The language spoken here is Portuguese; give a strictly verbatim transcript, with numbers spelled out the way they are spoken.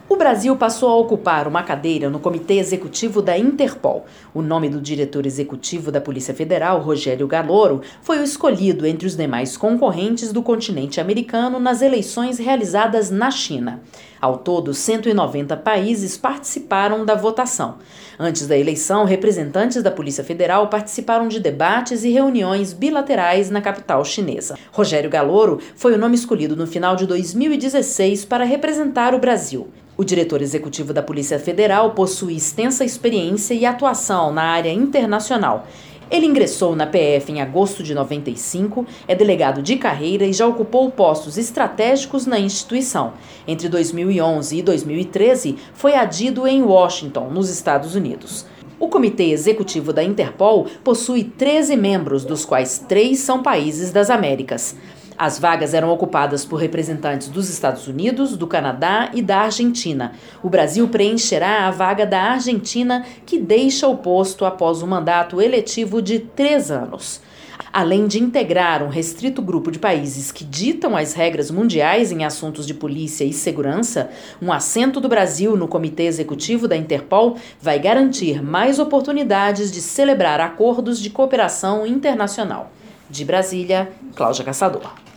O Brasil passou a ocupar uma cadeira no Comitê Executivo da Interpol. O nome do diretor executivo da Polícia Federal, Rogério Galoro, foi o escolhido entre os demais concorrentes do continente americano nas eleições realizadas na China. Ao todo, cento e noventa países participaram da votação. Antes da eleição, representantes da Polícia Federal participaram de debates e reuniões bilaterais na capital chinesa. Rogério Galoro foi o nome escolhido no final de dois mil e dezesseis para representar o Brasil. O diretor executivo da Polícia Federal possui extensa experiência e atuação na área internacional. Ele ingressou na P F em agosto de noventa e cinco, é delegado de carreira e já ocupou postos estratégicos na instituição. Entre dois mil e onze e dois mil e treze, foi adido em Washington, nos Estados Unidos. O Comitê Executivo da Interpol possui treze membros, dos quais três são países das Américas. As vagas eram ocupadas por representantes dos Estados Unidos, do Canadá e da Argentina. O Brasil preencherá a vaga da Argentina, que deixa o posto após um mandato eletivo de três anos. Além de integrar um restrito grupo de países que ditam as regras mundiais em assuntos de polícia e segurança, um assento do Brasil no Comitê Executivo da Interpol vai garantir mais oportunidades de celebrar acordos de cooperação internacional. De Brasília, Cláudia Caçador.